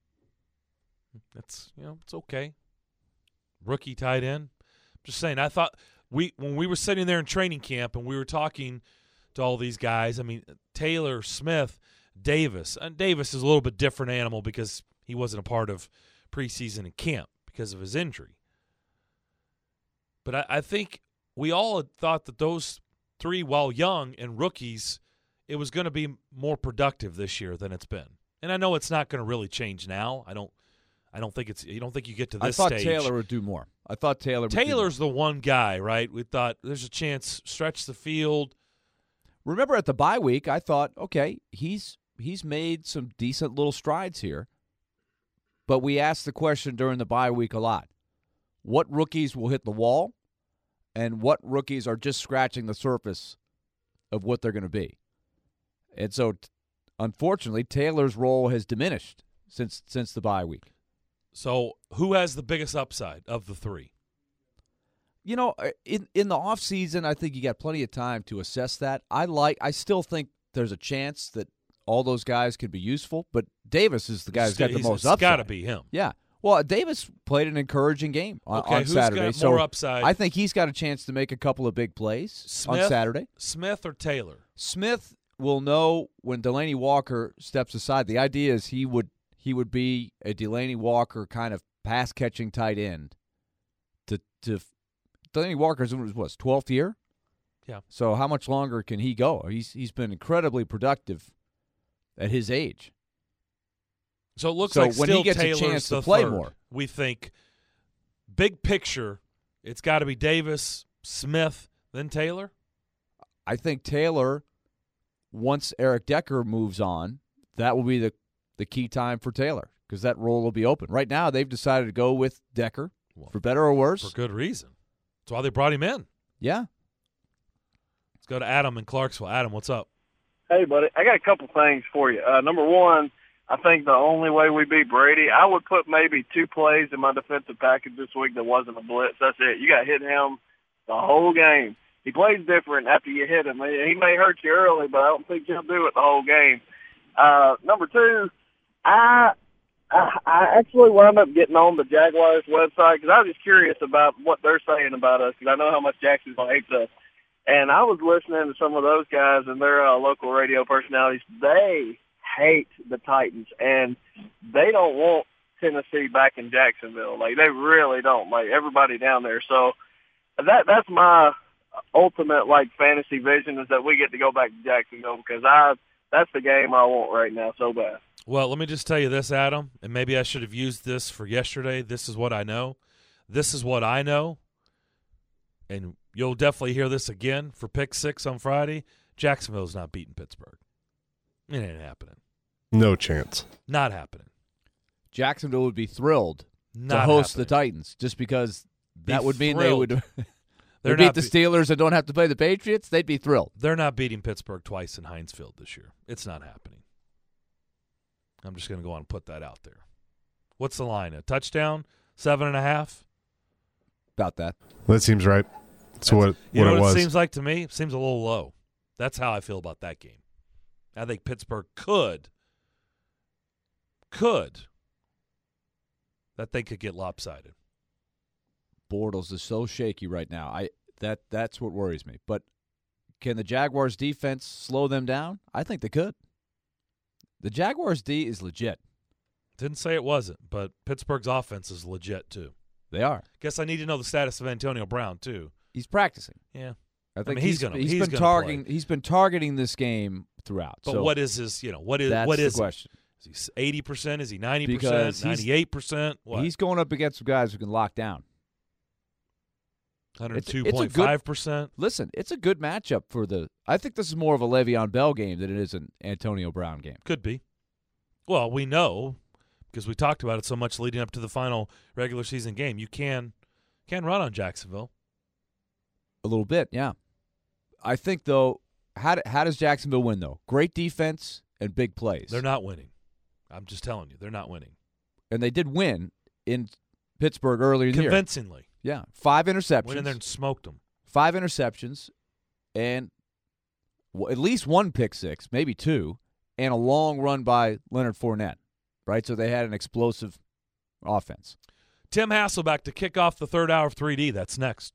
Speaker 1: That's, you know, it's okay. Rookie tight end. Just saying, I thought we when we were sitting there in training camp and we were talking to all these guys, I mean, Taylor, Smith, Davis. And Davis is a little bit different animal because he wasn't a part of preseason and camp because of his injury. But I, I think we all had thought that those three, while young and rookies, it was going to be more productive this year than it's been. And I know it's not going to really change now. I don't I don't think it's you don't think you get to this
Speaker 3: I thought
Speaker 1: stage.
Speaker 3: Taylor would do more. I thought Taylor would
Speaker 1: Taylor's
Speaker 3: do more.
Speaker 1: the one guy, right? We thought there's a chance stretch the field.
Speaker 3: Remember at the bye week, I thought, okay, he's he's made some decent little strides here. But we asked the question during the bye week a lot. What rookies will hit the wall and what rookies are just scratching the surface of what they're going to be? And so, t- unfortunately, Taylor's role has diminished since since the bye week.
Speaker 1: So, who has the biggest upside of the three?
Speaker 3: You know, in in the offseason, I think you got plenty of time to assess that. I like. I still think there's a chance that all those guys could be useful, but Davis is the guy who's got the
Speaker 1: He's-
Speaker 3: most
Speaker 1: it's
Speaker 3: upside.
Speaker 1: got to be him.
Speaker 3: Yeah. Well, Davis played an encouraging game on,
Speaker 1: Okay,
Speaker 3: on
Speaker 1: who's
Speaker 3: Saturday.
Speaker 1: got
Speaker 3: so
Speaker 1: more upside?
Speaker 3: I think he's got a chance to make a couple of big plays
Speaker 1: Smith,
Speaker 3: on Saturday.
Speaker 1: Smith or Taylor?
Speaker 3: Smith will know when Delaney Walker steps aside. The idea is he would he would be a Delaney Walker kind of pass catching tight end. To to Delaney Walker's in his what twelfth year.
Speaker 1: Yeah.
Speaker 3: So how much longer can he go? He's he's been incredibly productive at his age.
Speaker 1: So it looks
Speaker 3: So
Speaker 1: like
Speaker 3: when
Speaker 1: still
Speaker 3: he gets a
Speaker 1: Taylor's
Speaker 3: chance to
Speaker 1: the
Speaker 3: play
Speaker 1: third.
Speaker 3: more.
Speaker 1: We think big picture, it's got to be Davis, Smith, then Taylor.
Speaker 3: I think Taylor, once Eric Decker moves on, that will be the, the key time for Taylor because that role will be open. Right now, they've decided to go with Decker,
Speaker 1: Well,
Speaker 3: for better or worse.
Speaker 1: For good reason. That's why they brought him in.
Speaker 3: Yeah.
Speaker 1: Let's go to Adam in Clarksville. Adam, what's up?
Speaker 7: Hey, buddy, I got a couple things for you. Uh, number one, I think the only way we beat Brady, I would put maybe two plays in my defensive package this week that wasn't a blitz. That's it. You got to hit him the whole game. He plays different after you hit him. He may hurt you early, but I don't think he'll do it the whole game. Uh, number two, I, I I actually wound up getting on the Jaguars website because I was just curious about what they're saying about us because I know how much Jacksonville hates us. And I was listening to some of those guys and their uh, local radio personalities. They hate the Titans, and they don't want Tennessee back in Jacksonville. Like, they really don't. Like, everybody down there. So that that's my ultimate, like, fantasy vision is that we get to go back to Jacksonville because I that's the game I want right now so bad.
Speaker 1: Well, let me just tell you this, Adam, and maybe I should have used this for yesterday. This is what I know. This is what I know. And you'll definitely hear this again for Pick Six on Friday. Jacksonville's not beating Pittsburgh. It ain't happening.
Speaker 5: No chance.
Speaker 1: Not happening.
Speaker 3: Jacksonville would be thrilled
Speaker 1: Not
Speaker 3: to host
Speaker 1: happening.
Speaker 3: the Titans just because
Speaker 1: Be
Speaker 3: that would mean
Speaker 1: thrilled.
Speaker 3: they would They
Speaker 1: They're
Speaker 3: beat
Speaker 1: not
Speaker 3: the
Speaker 1: be-
Speaker 3: Steelers and don't have to play the Patriots, they'd be thrilled.
Speaker 1: They're not beating Pittsburgh twice in Heinz Field this year. It's not happening. I'm just going to go on and put that out there. What's the line? A touchdown? Seven and a half?
Speaker 3: About that.
Speaker 5: That seems right. That's,
Speaker 1: That's
Speaker 5: what,
Speaker 1: you
Speaker 5: what
Speaker 1: know
Speaker 5: it
Speaker 1: what
Speaker 5: was.
Speaker 1: it seems like to me? It seems a little low. That's how I feel about that game. I think Pittsburgh could, could, that they could get lopsided.
Speaker 3: Bortles is so shaky right now. I that that's what worries me. But can the Jaguars defense slow them down? I think they could. The Jaguars D is legit.
Speaker 1: Didn't say it wasn't, but Pittsburgh's offense is legit too.
Speaker 3: They are.
Speaker 1: Guess I need to know the status of Antonio Brown too.
Speaker 3: He's practicing.
Speaker 1: Yeah.
Speaker 3: I think
Speaker 1: mean, he's
Speaker 3: he's,
Speaker 1: gonna-
Speaker 3: he's
Speaker 1: he's
Speaker 3: been
Speaker 1: gonna
Speaker 3: targeting
Speaker 1: play.
Speaker 3: he's been targeting this game throughout.
Speaker 1: But
Speaker 3: so
Speaker 1: what is his, you know, what is
Speaker 3: that's
Speaker 1: what
Speaker 3: the
Speaker 1: is
Speaker 3: question.
Speaker 1: he? Is he eighty percent? Is he ninety
Speaker 3: Because
Speaker 1: percent?
Speaker 3: he's-
Speaker 1: ninety-eight percent? What?
Speaker 3: He's going up against some guys who can lock down.
Speaker 1: one hundred two
Speaker 3: it's a
Speaker 1: point
Speaker 3: good-
Speaker 1: five percent.
Speaker 3: Listen, it's a good matchup for the I think this is more of a Le'Veon Bell game than it is an Antonio Brown game.
Speaker 1: Could be. Well, we know because we talked about it so much leading up to the final regular season game. You can can run on Jacksonville.
Speaker 3: A little bit, yeah. I think though, how do, how does Jacksonville win though? Great defense and big plays.
Speaker 1: They're not winning. I'm just telling you, they're not winning.
Speaker 3: And they did win in Pittsburgh earlier in the year.
Speaker 1: Convincingly.
Speaker 3: Yeah, five interceptions.
Speaker 1: Went in there and smoked them.
Speaker 3: Five interceptions, and w- at least one pick six, maybe two, and a long run by Leonard Fournette. Right, so they had an explosive offense.
Speaker 1: Tim Hasselback to kick off the third hour of three D. That's next.